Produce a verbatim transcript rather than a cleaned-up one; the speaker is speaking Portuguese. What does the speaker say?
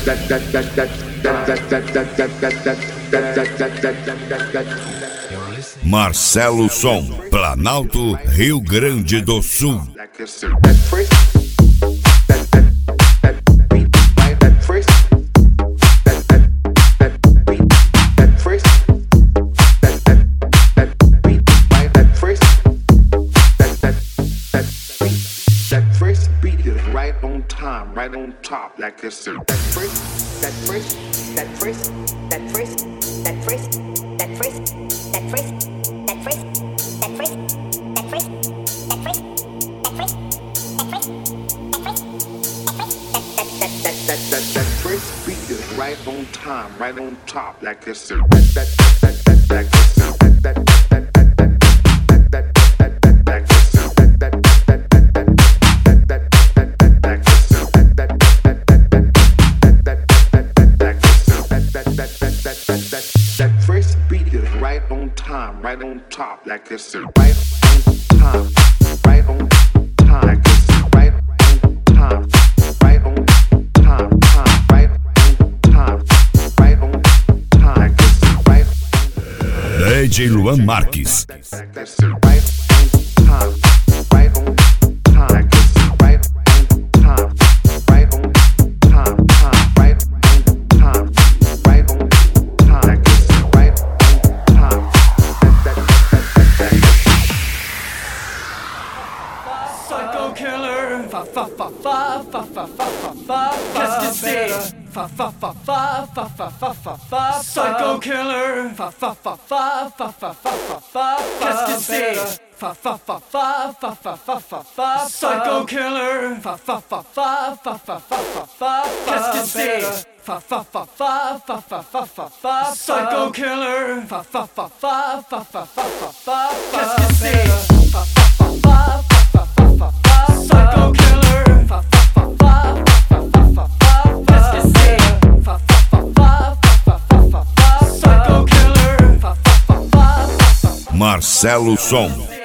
Marcelo Som, Planalto, Rio Grande do Sul. Right on time, right on top, like it's a that first, that first, that first, that first, that first, that first, that first, that first, that first, that first, that first, that first, that first, that first, that that that that first beat is right on time, right on top, like it's a that that that that like it's a that that that that that that that like it's a that that that that first beat is right on time, right on top, like it's a right on time, right on time, like it's a right on time, right on time, time, right on time, right on time, like it's a right on D J Luan Marques. That's a right on time, right on time, like it's a right on time, right on time, time, right on time, right on time, like it's a right on time. Psycho killer, fa fa fa fa fa fa fa fa fa. Qu'est-ce que c'est? Fa fa fa fa fa fa fa fa fa. Psycho killer, fa fa fa fa fa fa fa fa fa. Qu'est-ce que c'est? Fa fa fa fa fa fa fa fa fa. Psycho killer, fa fa fa fa fa fa fa fa fa. Qu'est-ce que c'est? Fa fa fa fa fa fa fa fa fa. Psycho killer, fa fa fa fa fa fa fa fa fa. Qu'est-ce que c'est? Fa fa fa fa fa fa fa fa. Psycho killer, fa fa fa fa fa fa fa fa. Qu'est-ce que c'est? Fa fa fa fa fa fa fa fa. Psycho killer, fa fa fa fa fa. Marcelo Som.